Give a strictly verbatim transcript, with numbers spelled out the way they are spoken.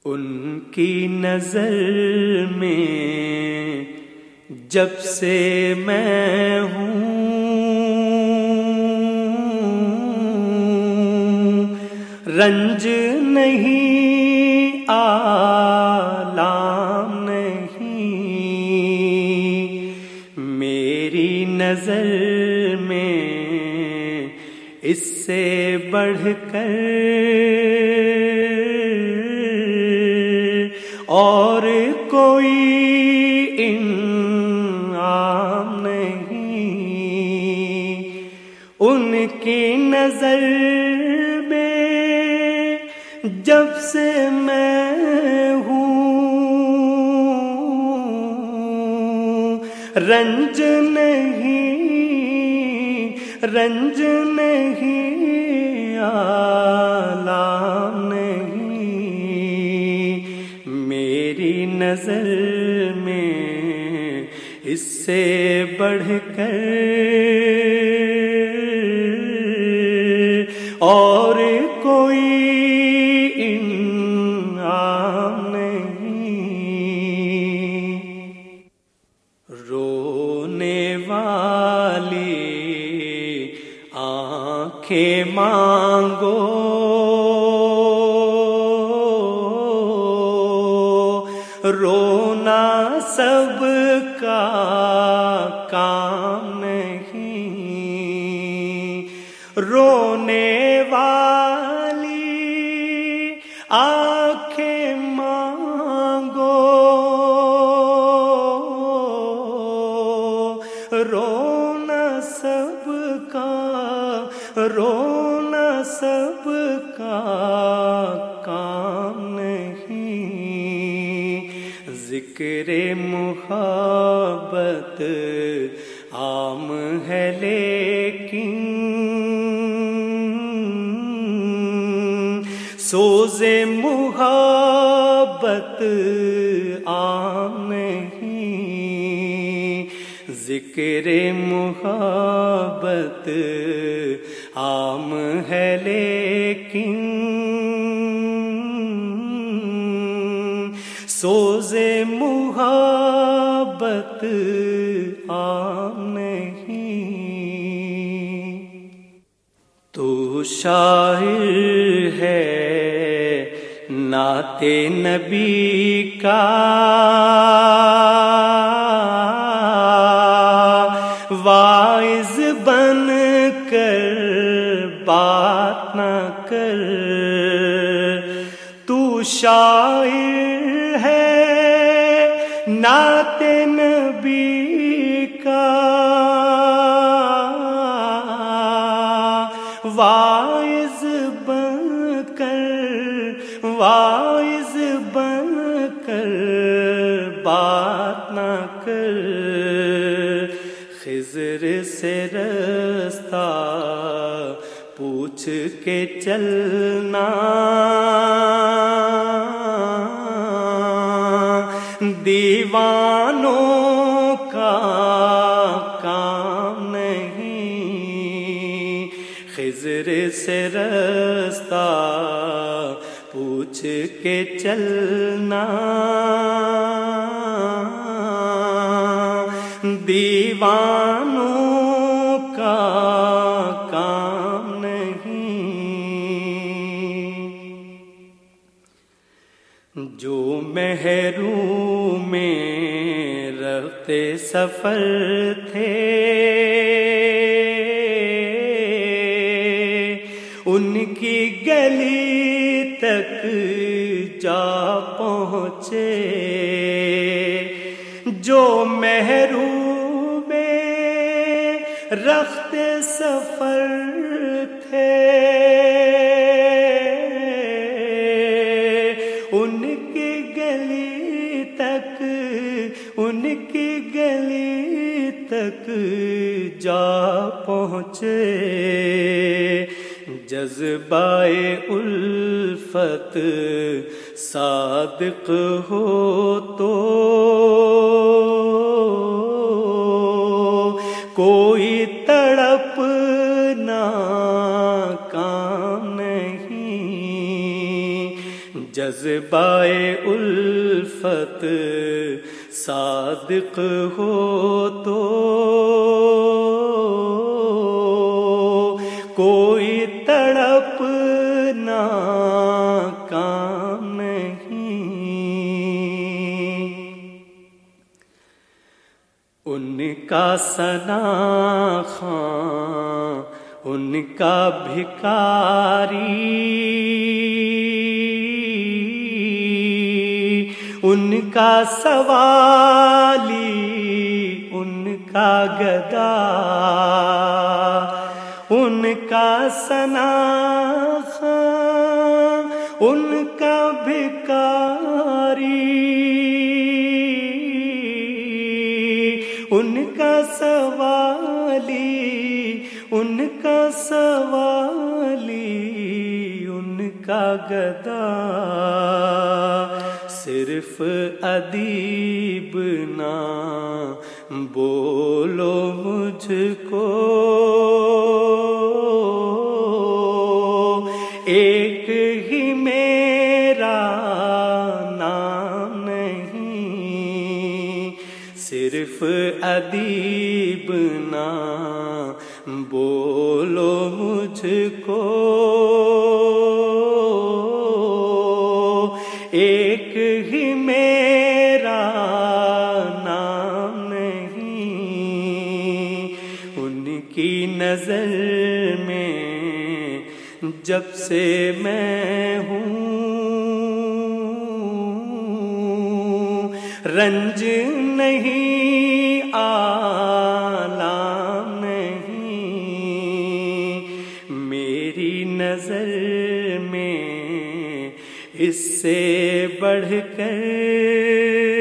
ان کی نظر میں جب سے میں ہوں رنج نہیں آلام نہیں، میری نظر میں اس سے بڑھ کر اور کوئی انعام نہیں، ان کی نظر میں جب سے میں ہوں رنج نہیں، رنج نہیں، آلام نہیں، میری نظر میں اس سے بڑھ کر اور کوئی انعام نہیں۔ رونے والی آنکھیں مانگو، رونا سب کا کام نہیں، رونے والی آنکھیں مانگو، رونا سب کا، رونا سب کا کام نہیں، ذکر محبت عام ہے لیکن سوز محبت عام نہیں، ذکر محبت عام ہے لیکن سوز محبت عام نہیں۔ تو شاعر ہے نعت نبی کا، واعظ بن کر بات نہ کر، تو شاعر ہے نعت نبی کا، واعظ بن کر، واعظ بن کر بات نہ کر، خضر سے رستہ پوچھ کے چلنا، دیوانوں کا کام نہیں، خضر سے رستہ پوچھ کے چلنا، دیوانوں کا کام نہیں، جو محروم میں رفتے سفر تھے ان کی گلی تک جا پہنچے، جو محروم رخت سفر تھے ان کی گلی تک، ان کی گلی تک جا پہنچے، جذبہ الفت صادق ہو تو کوئی تڑپنا کام نہیں، جذبائے الفت صادق ہو تو کوئی تڑپنا کام نہیں، ان کا ثنا خواں ان کا بھکاری، ان کا سوالی ان کا گدا، ان کا ثنا خواں ان کا بھکاری، ان کا سوالی ان کا سوالی ان کا گدا، صرف ادیب نہ بولو مجھ کو، ایک ہی میرا نام نہیں، صرف ادیب نہ بولو مجھ کو، ایک ہی میرا نام نہیں، ان کی نظر میں جب سے میں ہوں رنج نہیں آلام نہیں، میری نظر میں اس سے بڑھ کر